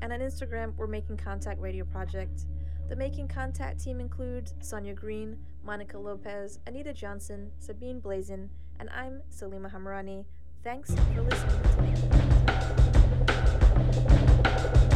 and on Instagram, we're Making Contact Radio Project. The Making Contact team includes Sonia Green, Monica Lopez, Anita Johnson, Sabine Blazin, and I'm Salima Hamrani. Thanks for listening to Making Contact.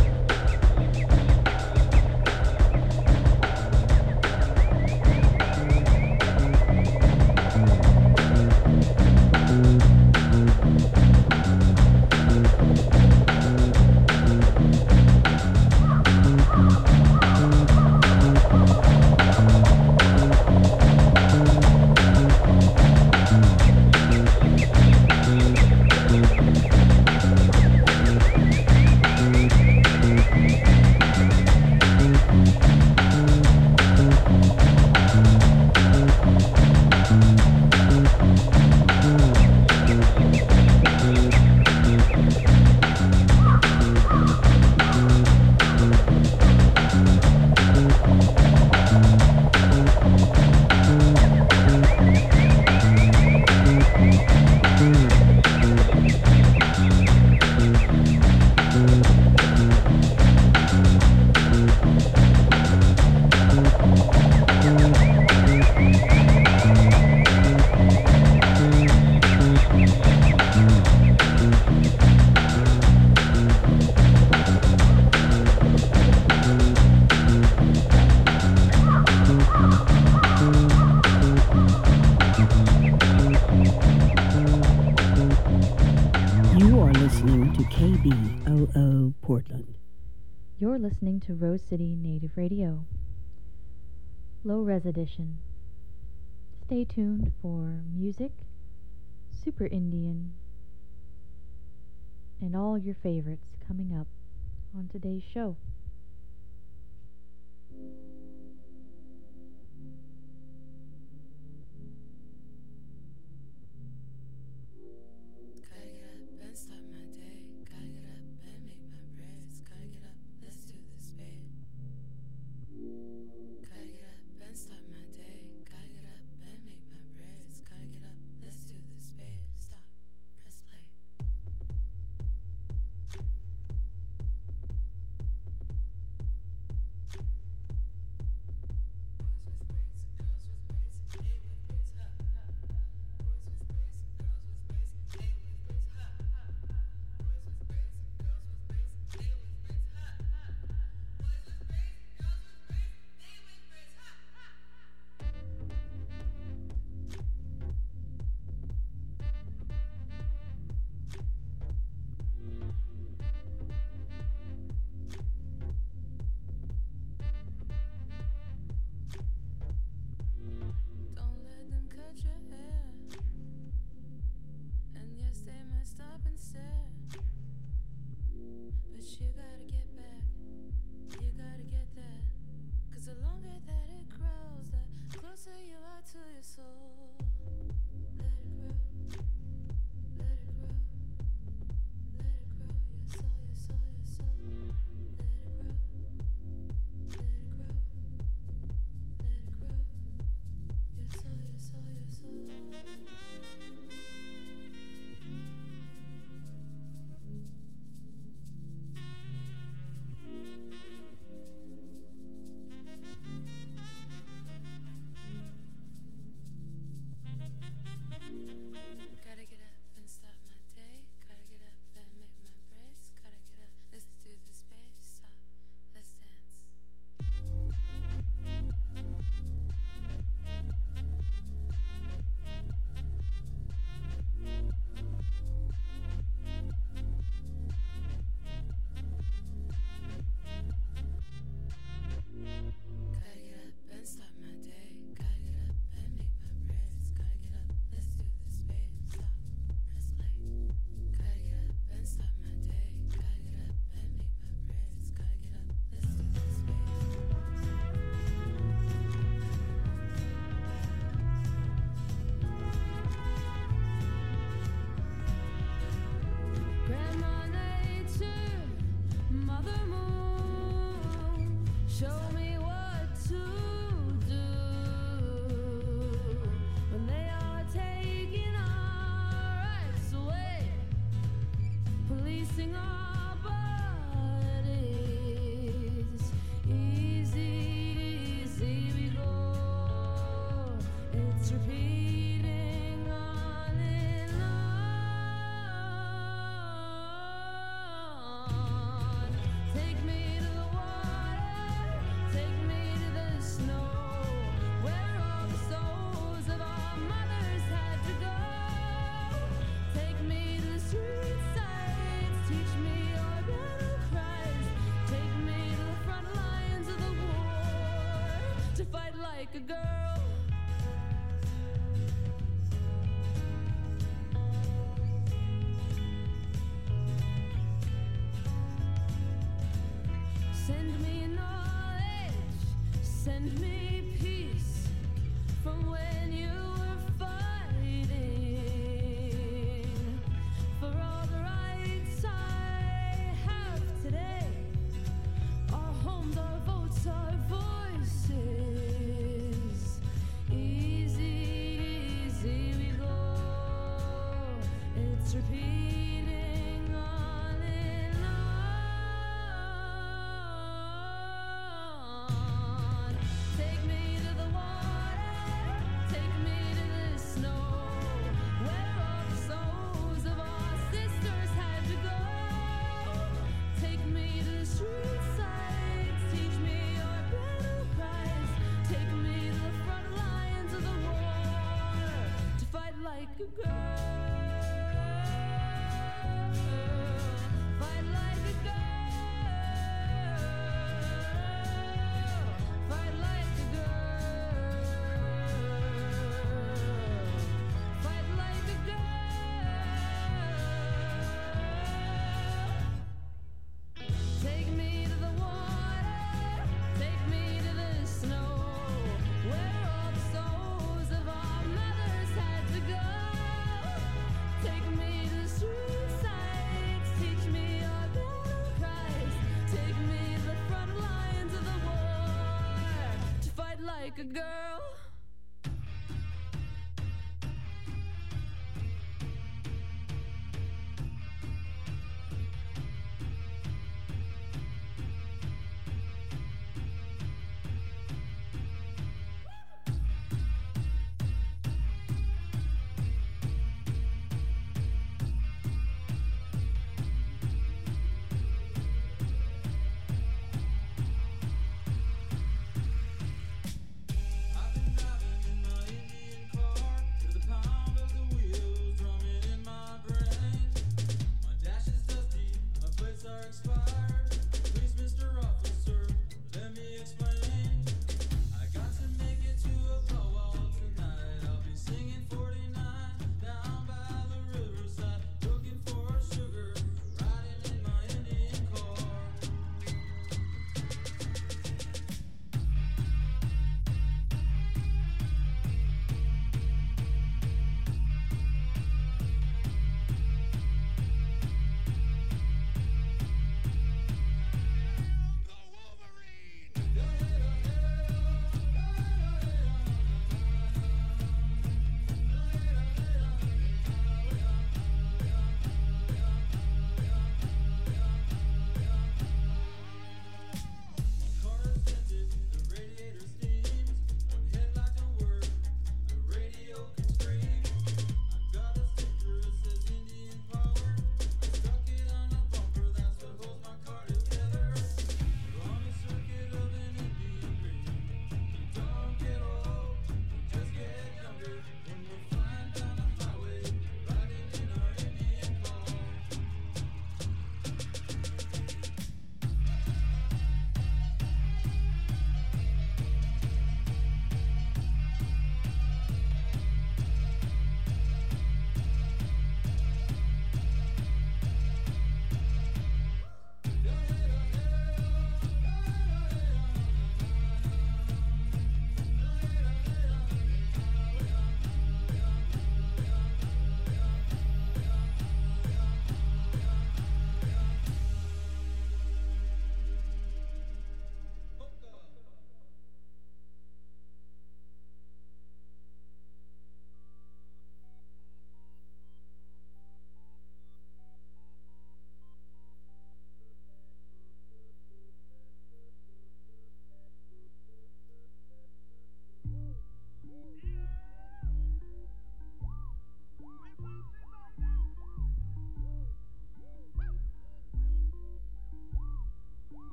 KBOO Portland. You're listening to Rose City Native Radio, Low Res Edition. Stay tuned for music, Super Indian, and all your favorites coming up on today's show. like a girl. Send me knowledge, send me peace from when you were fighting for all the rights I have today. Our homes, our votes, our voices. Easy, easy we go. It's repeating on and on. Take me to the water, take me to the snow, where all the souls of our sisters had to go. Take me to the street sides, teach me your battle cries. Take me to the front lines of the war to fight like a girl. Fight like a girl. Fight like a girl. Fight like a girl. Take me to the water, take me to the snow, where all the souls of our mothers had to go. Take me to the street sides, teach me your battle cries. Take me to the front lines of the war to fight like a girl. I've been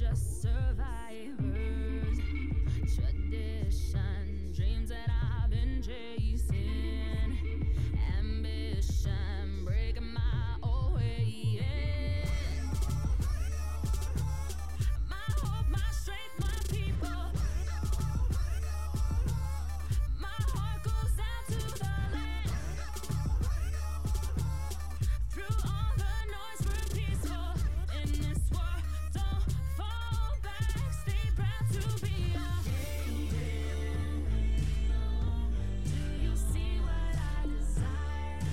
just survivors. Tradition, dreams that I've been chasing. Ambition, breaking my old way. My hope, my strength, my people. My heart goes out to the land. Through all the noise, we're peaceful in this war. Don't fall back, stay proud to be a Do you see what I desire?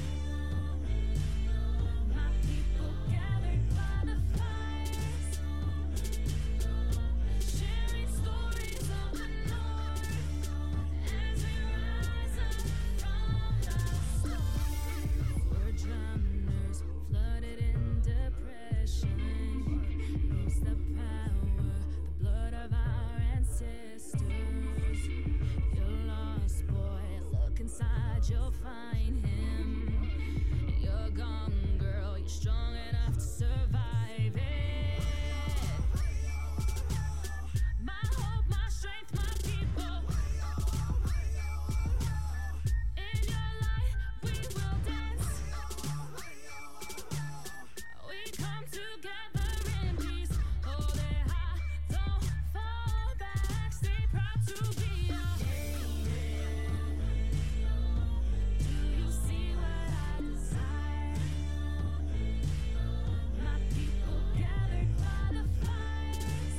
My people gathered by the fires, sharing stories of the north as we rise up from the storm. We're drowners, flooded in depression. Lose the power, the blood of our ancestors. You're lost, boy, look inside, you'll find him. You're gone, girl, you're strong enough to survive it. My hope, my strength, my people. In your light, we will dance. We come together in peace. Hold it high, don't fall back. Stay proud to be a Do you see what I desire? My people gathered by the fires,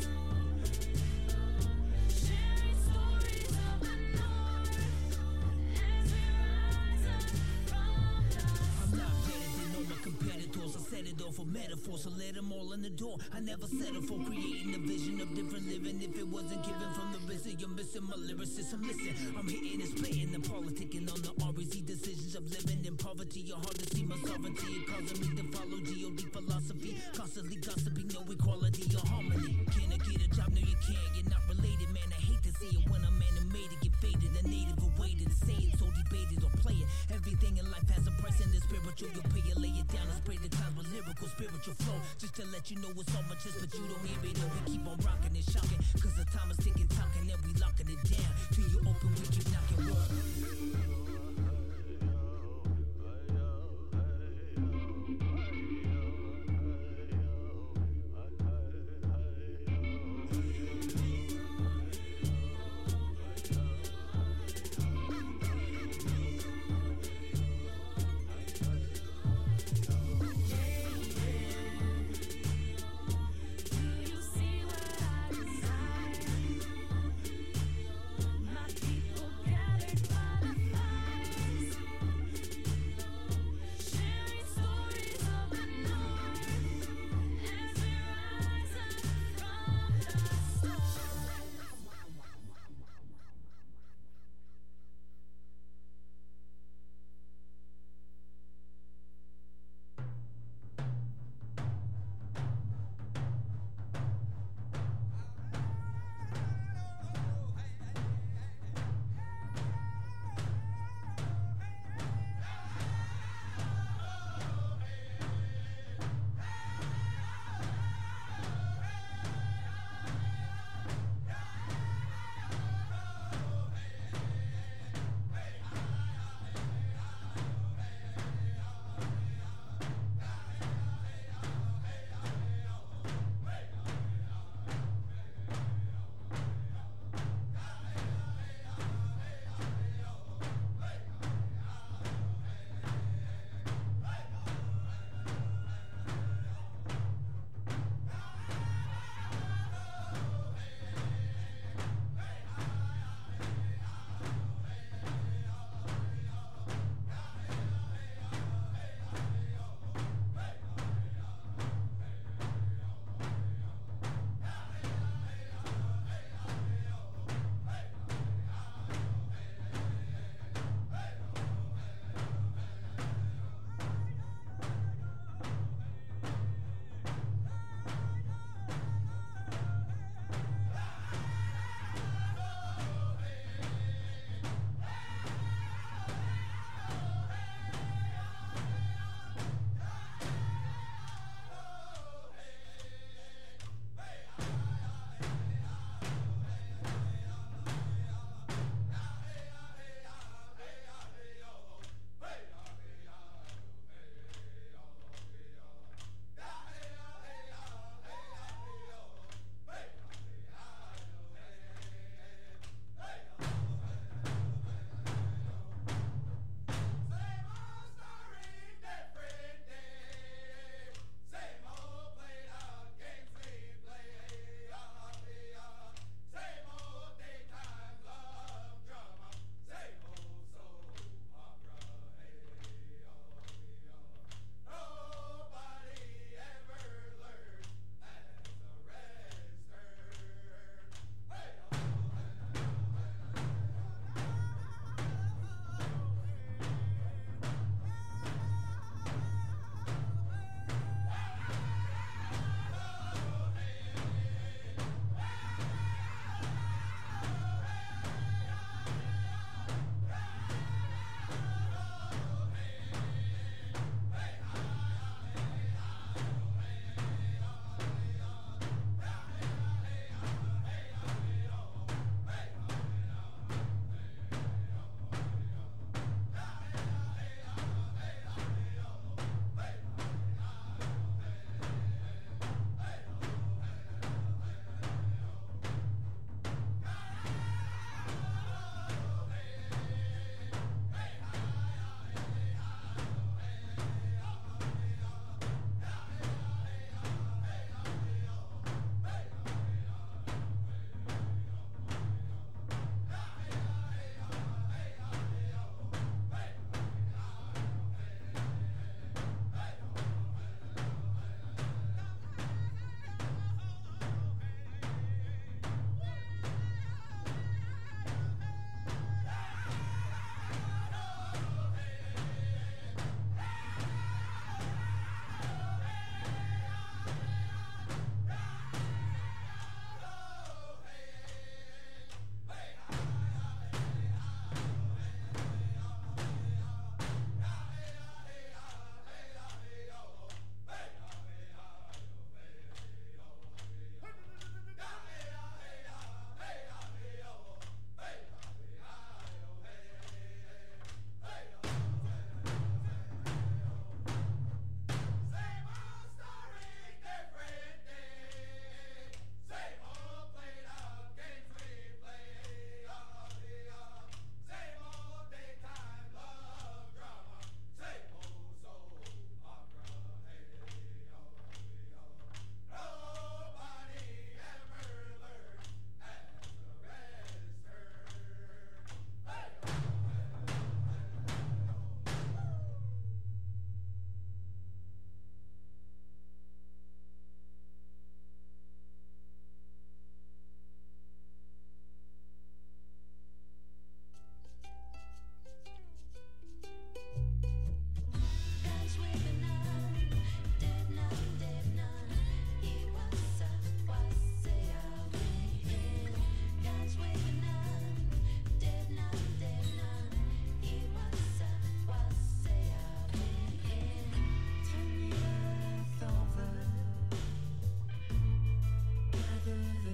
sharing stories of the north as we rise up from the I'm not better than all my competitors. I set it all for metaphors, so let them all in the door. I never settle for creating a vision of different living. If it wasn't given from the risen, you're missing my lyricism. Listen, I'm hitting and splitting and politicking on the REZ decisions of living in poverty. You're hard to see my sovereignty. It causing me to follow GOD philosophy. Constantly gossiping, no equality or harmony. Can I get a job? No, you can't. You're not related, man. I hate to see it when I'm animated. Get faded, a native awaited. Say it, so debated or play it. Everything in life has a price and the spiritual. You'll pay it, lay it down and spray the clouds with lyrical spiritual flow. Just to let you know it's all my chest, but you don't hear it. And we keep on rocking and shocking. Cause the time is ticking, talking, and we locking it down. Till you open, we keep knocking. Walk. Do you see what I desire? My people gathered by the fire.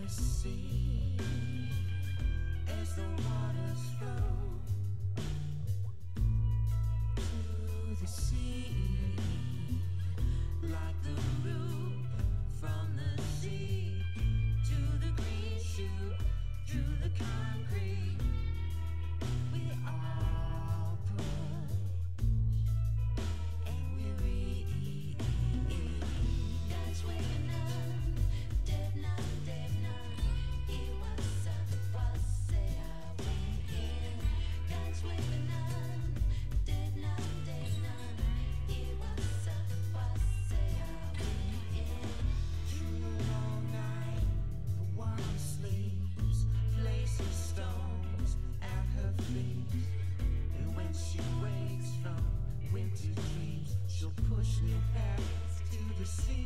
the sea as the waters flow to the sea, like the root from the sea to the green shoot through the concrete. We all push and we read. God's waking up, dead none, dead none. He was up, say I went in. God's waking up, dead none, dead none. He was up, say I went in. Through a long night, the woman sleeps, places stones at her feet. And when she wakes from winter dreams, she'll push new paths to the sea.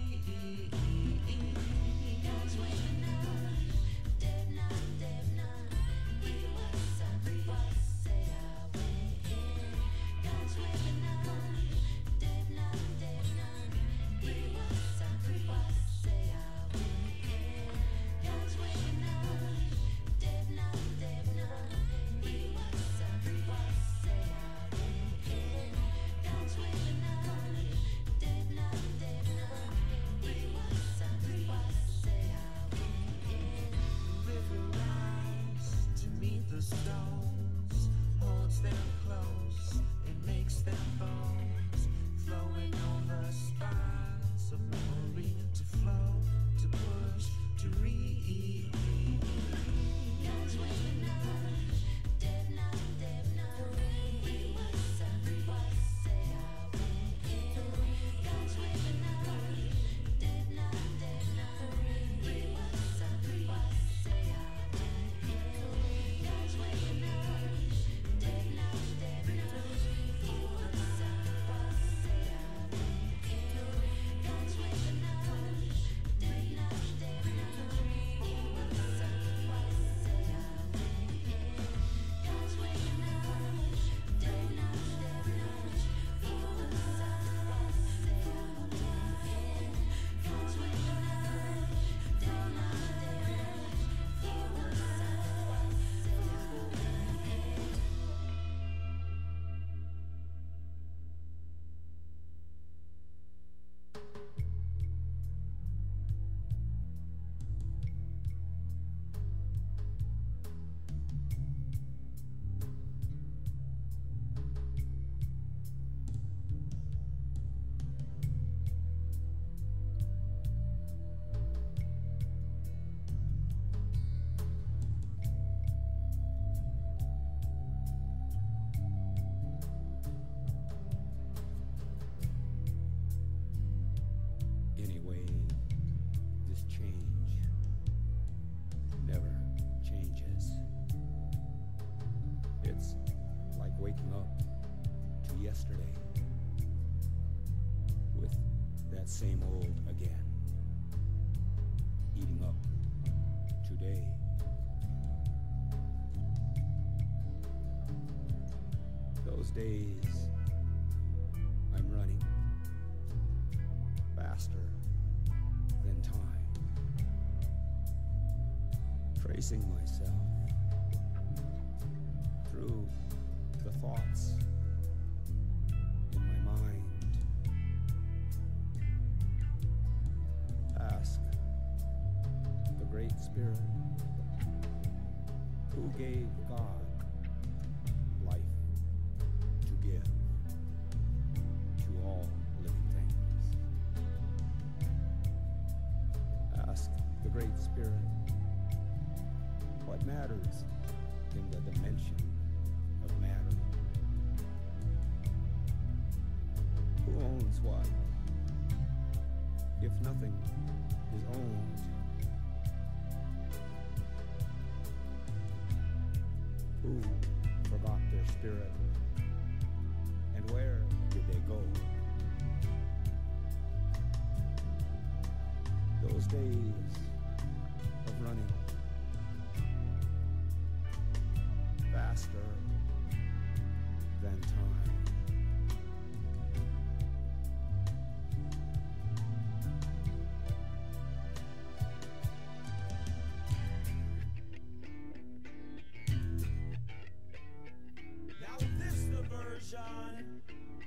God's waking up, dead none, dead none. He was up, say I went in. God's waking up, dead none, dead none. He was up, say I went in. God's waking up, dead none, dead none. He was up, say I went in. God's waking up, dead none, dead none. He was up, say I went in. River rise to meet the stones, holds them close, it makes them bones, flowing over spines of memory to flow, to push, to read. God's waking up, dead none, dead none. He was up, say I went in. God's waking up, dead none, dead none. He was up, say I went in. God's waking up, dead none, dead none. He was up, say I went in. God's waking up, dead none, dead none. He was up, say I went in. God's waking up, dead none, dead none. He was up, say I went in. God's waking up, dead none, dead none. He was up, say I went in. Anyway, this change never changes. It's like waking up to yesterday with that same old again, eating up today. Those days I'm running faster than time, tracing myself through the thoughts in my mind. Ask the Great Spirit who gave God life to give to all living things. Ask the Great Spirit what matters in the dimension of matter. Who owns what? If nothing is owned, who forgot their spirit? And where did they go? Those days of running faster than time. revolution.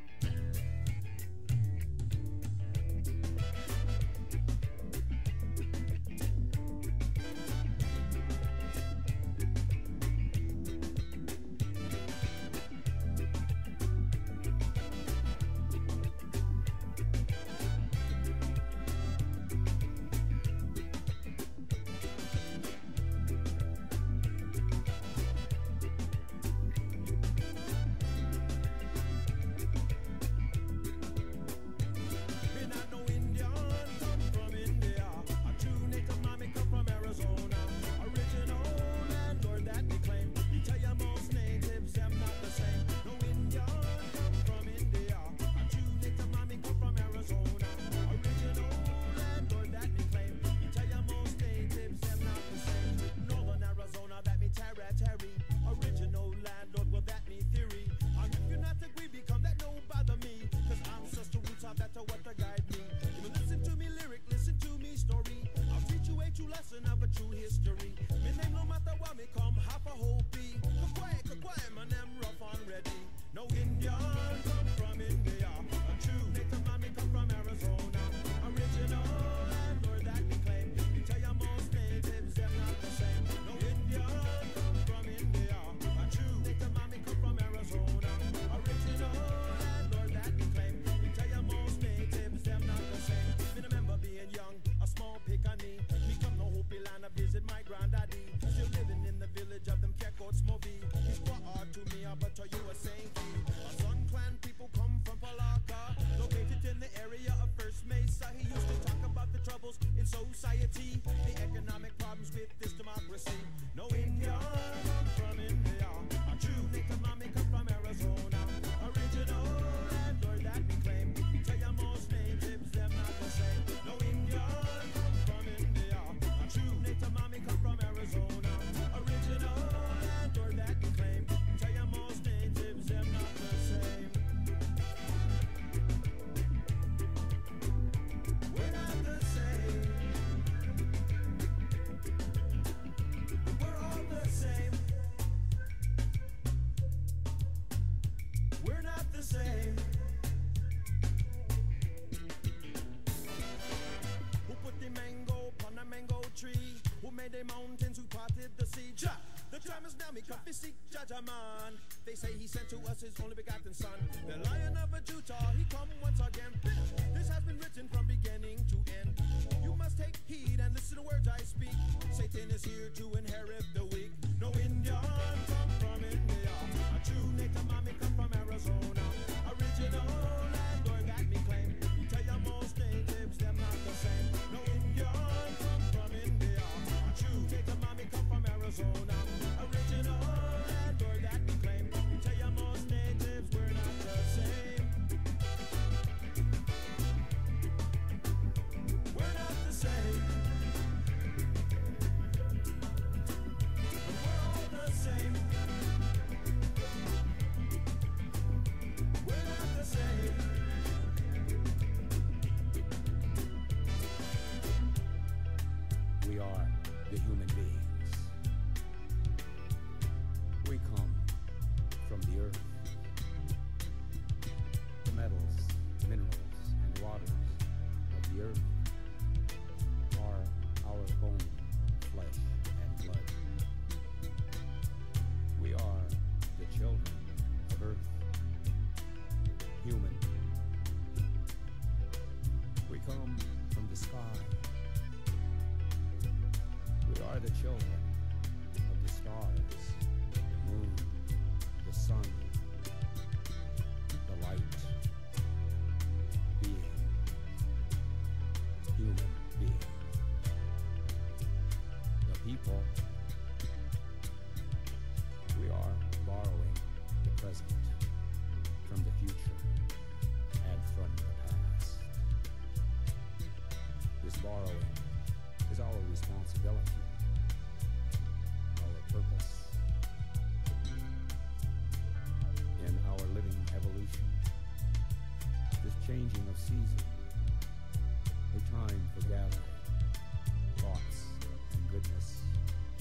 Me not no Indian, come from India. A true native mommy come from Arizona. Original landlord that we claim. You tell you most natives them not the same. No Indian come from India. A true native mommy come from Arizona. Original landlord that we claim. You tell you most natives them not the same. Northern Arizona that me territory. Original landlord well that me theory. And if you not agree become that no bother me. Cause ancestral roots are better what to guide me. You will listen to me lyric, listen to me story. I'll teach you a true lesson of a true history. Me name no matter what me come, half a whole be. Quiet, man, them rough and ready. No Indian come from India. A true native man, me come from Arizona. Original landlord that we claim. You tell you most natives, them not the same. No Indian come from India. A true native man, me come from Arizona. Original landlord that we claim. You tell you most natives, them not the same. Me remember being young, a small pickaninny. Me come no Hopi land, I visit my granddaddy. Still living in the village of them Kekots movie. He's quite hard to me, but to you a Sankey. A Sun Clan people come from Palaka, located in the area of First Mesa. He used to talk about the troubles in society, the economic problems with this democracy. No Indian come from India. A true native mommy come from Arizona. Original landlord that we claim. Tell you most natives, them not the same. No Indian come from India. A true native mommy come from Arizona. Original landlord that we claim. Tell you most natives, them not the same. We're not the same. We're all the same. We're not the same. Who put the mango upon a mango tree? Who made the mountains? Who parted the sea? Jah, the time is now. Me come to seek Jajaman. They say he sent to us his only begotten son. The Lion of a Utah, he come once again. This has been written from beginning to end. You must take heed and listen to words I speak. Satan is here to inherit the weak. No Indian come from India. A true native mommy come from Arizona. Original landlord that me claim. Tell you most natives, them not the same. No Indian come from India. A true native mommy come from Arizona. Original landlord that we claim. Tell you most natives, we're not the same. We're not the same. But we're all the same. We're not the same. We are the human beings. We come from the earth. The metals, minerals, and waters of the earth are our bone, flesh, and blood. We are the children of earth. Human. We come from the sky. We are the children of the stars, the moon, the sun, the light, being, human being. The people, we are borrowing the present from the future and from the past. This borrowing is our responsibility, our purpose in our living evolution, this changing of season, a time for gathering thoughts and goodness,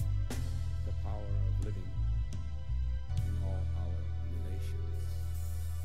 the power of living in all our relations.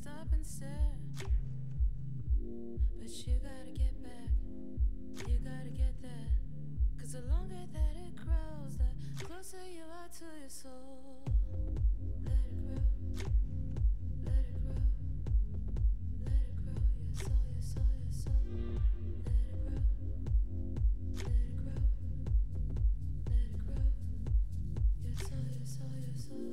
stop and stare. But you gotta get back, you gotta get that. Cause the longer that it grows, the closer you are to your soul. Let it grow, let it grow, let it grow, your soul, your soul, your soul. Let it grow, let it grow, let it grow, your soul, your soul, your soul.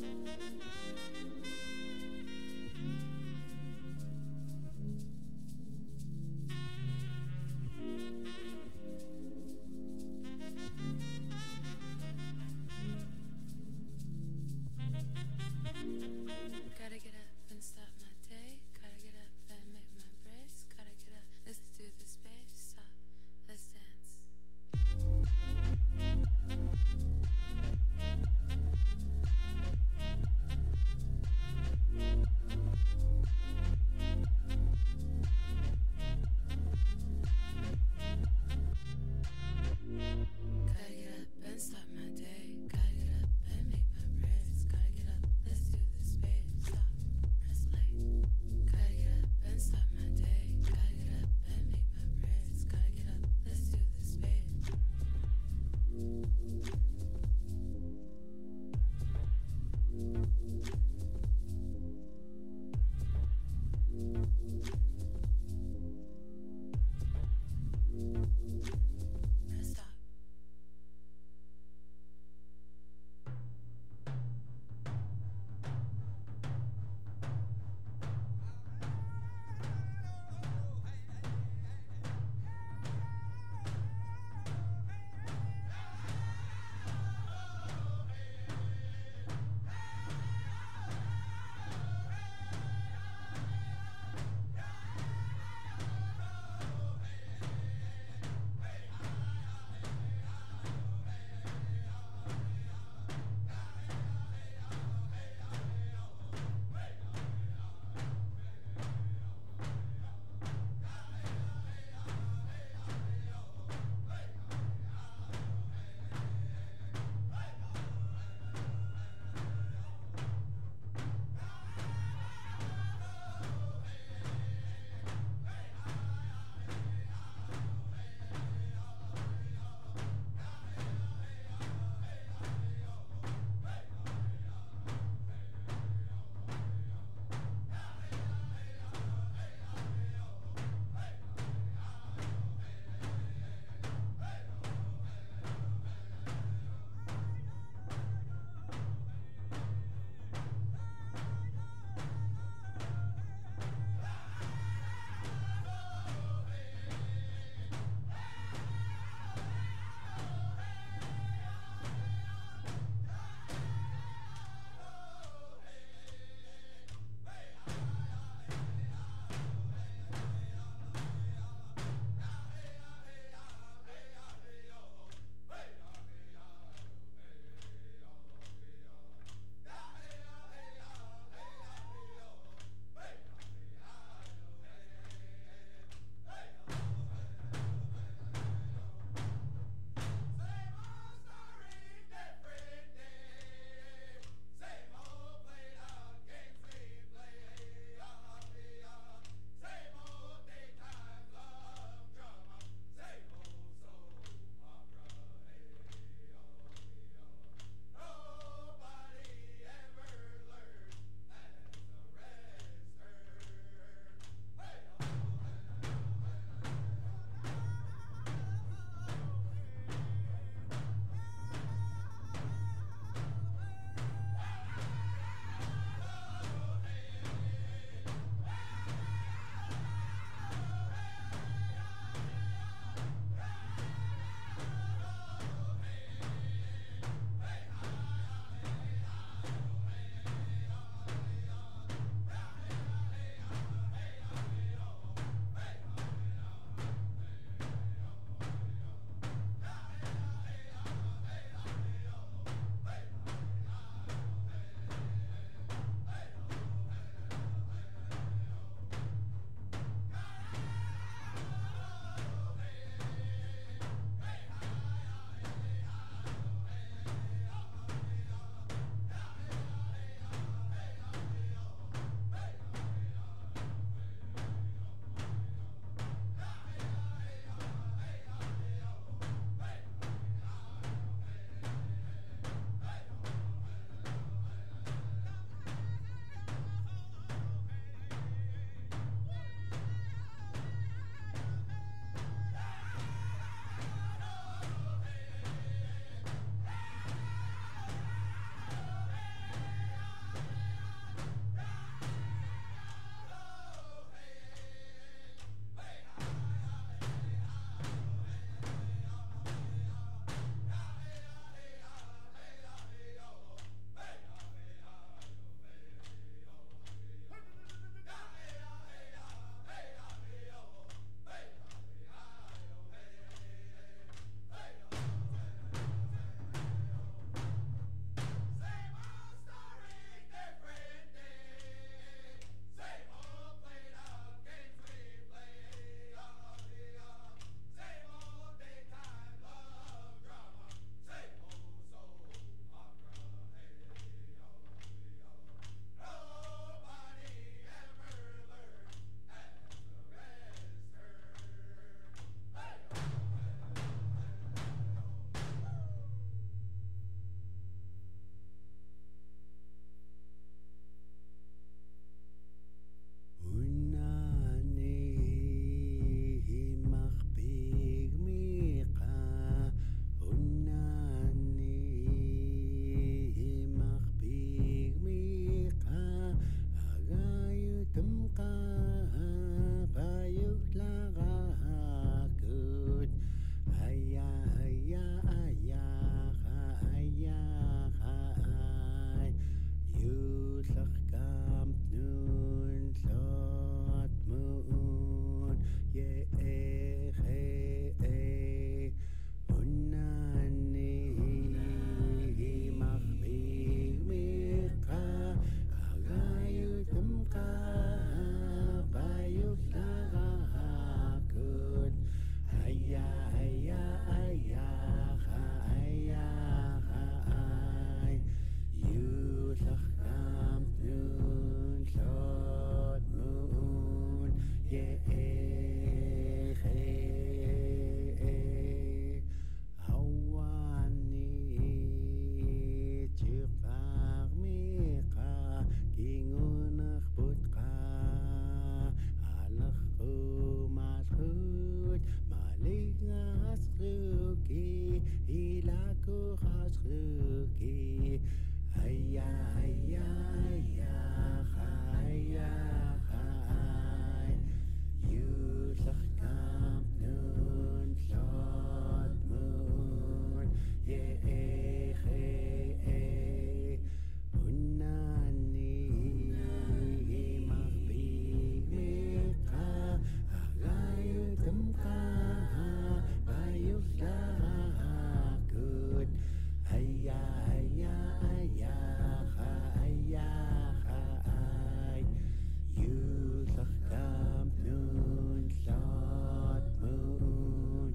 Gotta get up and start my day. Gotta get up and make my brace. Gotta get up, let's do the space. Stop, let's dance. Gotta get up and start my day. Gotta get up and make my brace. Gotta get up, let's do the space. Stop, press play. Gotta get up and start my day. Gotta get up and make my brace. Gotta get up, let's do the space. Press stop. schluki. Hiya, hiya, hiya, hiya, hi. Julich kamp nun slot moon. Unani magbig mika. Agayo temka, bayo sakut. Hiya, hiya, hiya, hiya, hi. Julich kamp nun slot moon.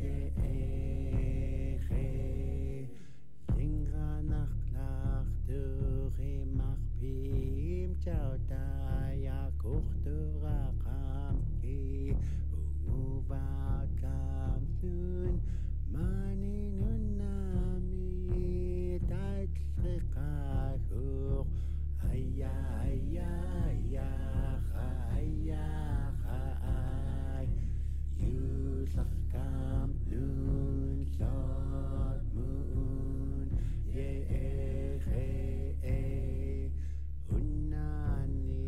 Linga nachtlach durch mach pim chao daya kuchtura kamki ungubat kam nun mani nun nami tat srikahur haya haya haya haya hai Julich kamp nun slot moon Unani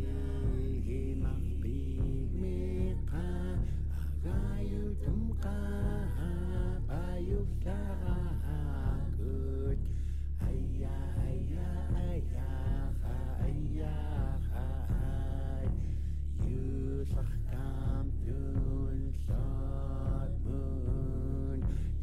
magbig mika agayo tumka bayo sakut haya haya haya haya hai Julich kamp nun slot moon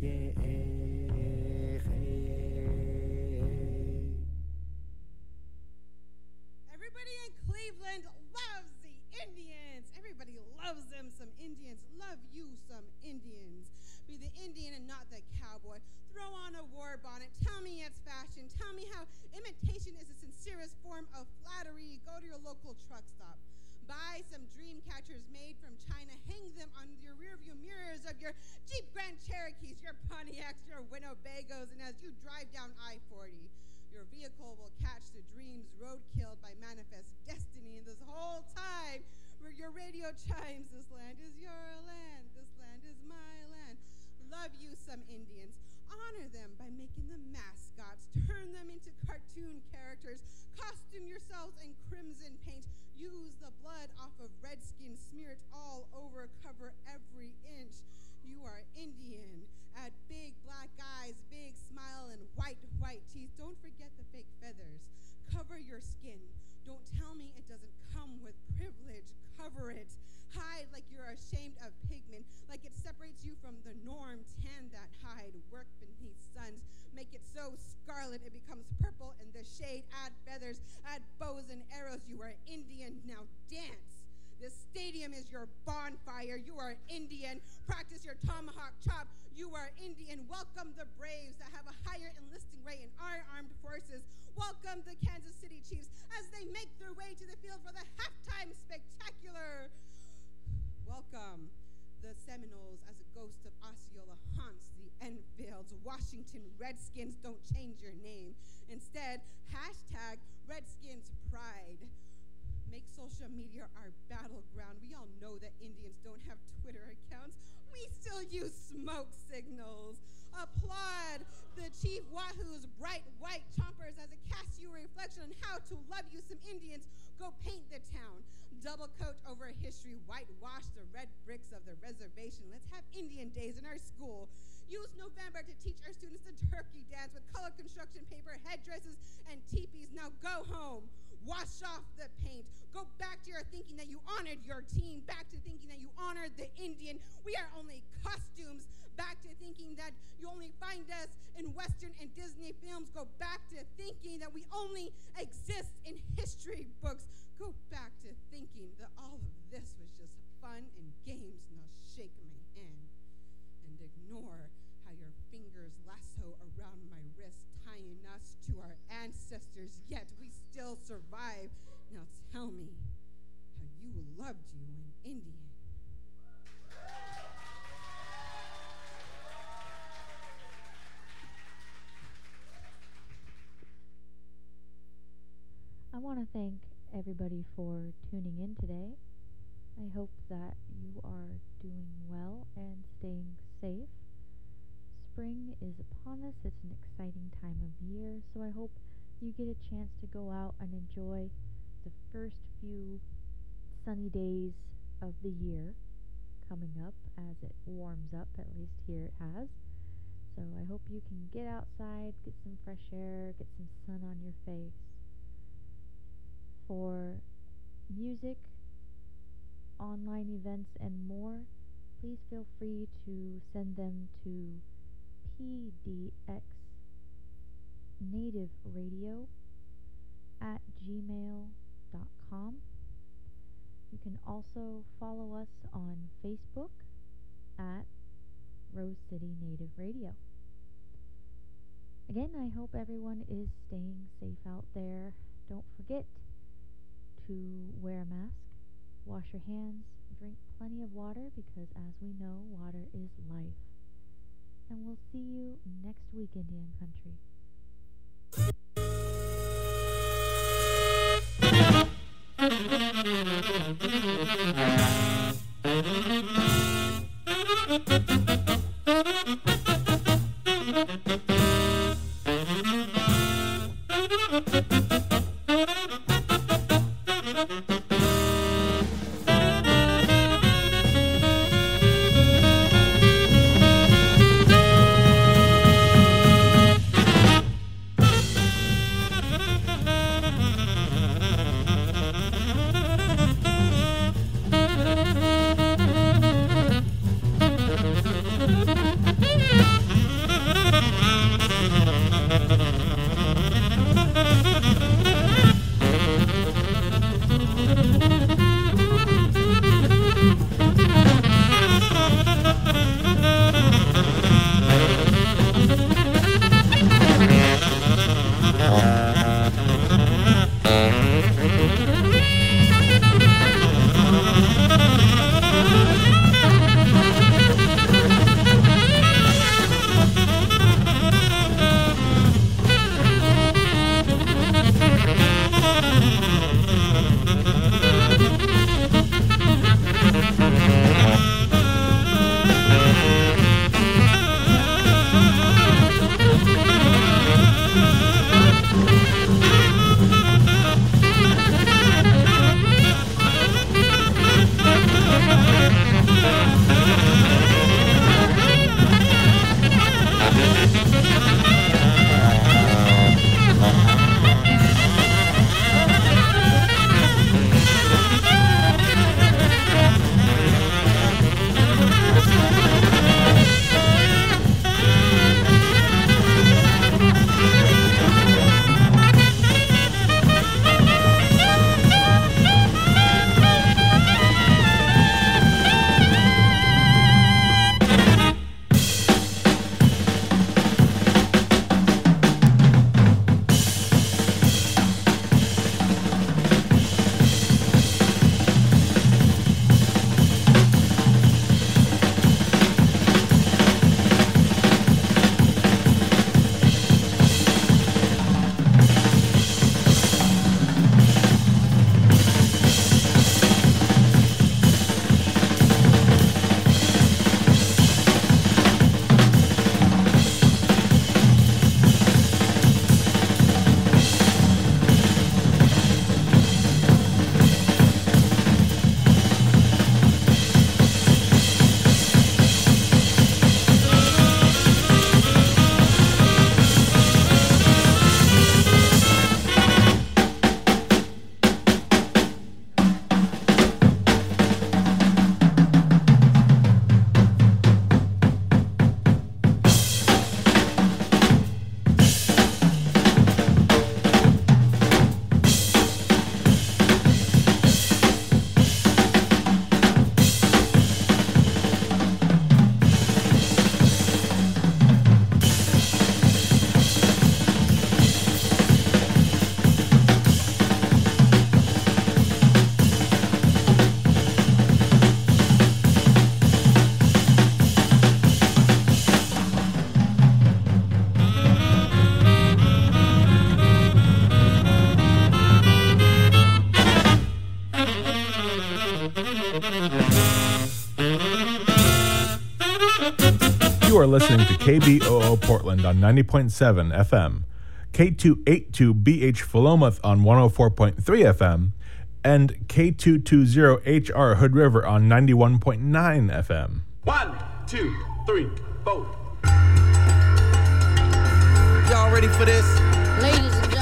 Everybody in Cleveland loves the Indians. Everybody loves them some Indians. Love you some Indians. Be the Indian and not the cowboy. Throw on a war bonnet. Tell me it's fashion. Tell me how imitation is the sincerest form of flattery. Go to your local truck stop. Buy some dream catchers made from China. Hang them on your rearview mirrors of your Jeep Grand Cherokees, your Pontiacs, your Winnebagos, and as you drive down I-40, your vehicle will catch the dreams roadkilled by manifest destiny. And this whole time, where your radio chimes, this land is your land, this land is my land. Love you some Indians. Honor them by making them mascots. Turn them into cartoon characters. Costume yourselves in crimson paint. Use the blood off of redskins. Smear it all over. Cover every inch. You are Indian. Add big black eyes, big smile, and white teeth. Don't forget the fake feathers. Cover your skin. Don't tell me it doesn't come with privilege. Cover it. Hide like you're ashamed of pigment, like it separates you from the norm. Tan that hide. Work beneath suns. Make it so scarlet it becomes purple in the shade. Add feathers. Add bows and arrows. You are Indian. Now dance. This stadium is your bonfire. You are Indian. Practice your tomahawk chop. You are Indian. Welcome the Braves that have a higher enlisting rate in our armed forces. Welcome the Kansas City Chiefs as they make their way to the field for the halftime spectacular. Welcome the Seminoles as a ghost of Osceola haunts the Enfields. Washington Redskins, don't change your name. Instead, hashtag Redskins Pride. Make social media our battleground. We all know that Indians don't have Twitter accounts. We still use smoke signals. Applaud the Chief Wahoo's bright white chompers as it casts you a reflection on how to love you some Indians. Go paint the town. Double coat over history. Whitewash the red bricks of the reservation. Let's have Indian days in our school. Use November to teach our students the turkey dance with colored construction paper, headdresses, and teepees. Now go home. Wash off the paint. Go back to your thinking that you honored your team. Back to thinking that you honored the Indian. We are only costumes. Back to thinking that you only find us in Western and Disney films. Go back to thinking that we only exist in history books. Go back to thinking that all of this was just fun and games. Now shake my hand and ignore how your fingers lasso around my wrist, tying us to our ancestors, yet we still survive. Now tell me how you loved you an Indian. I want to thank everybody for tuning in today. I hope that you are doing well and staying safe. spring is upon us. It's an exciting time of year, so I hope you get a chance to go out and enjoy the first few sunny days of the year coming up as it warms up, at least here it has. So I hope you can get outside, get some fresh air, get some sun on your face. For music, online events, and more, please feel free to send them to pdxnativeradio@gmail.com. You can also follow us on Facebook at Rose City Native Radio. Again, I hope everyone is staying safe out there. Don't forget to wear a mask, wash your hands, drink plenty of water because, as we know, water is life. And we'll see you next week, Indian Country. Thank you. are listening to KBOO Portland on 90.7 FM, K282BH Philomath on 104.3 FM, and K220HR Hood River on 91.9 FM. 1, 2, 3, 4. Y'all ready for this? Ladies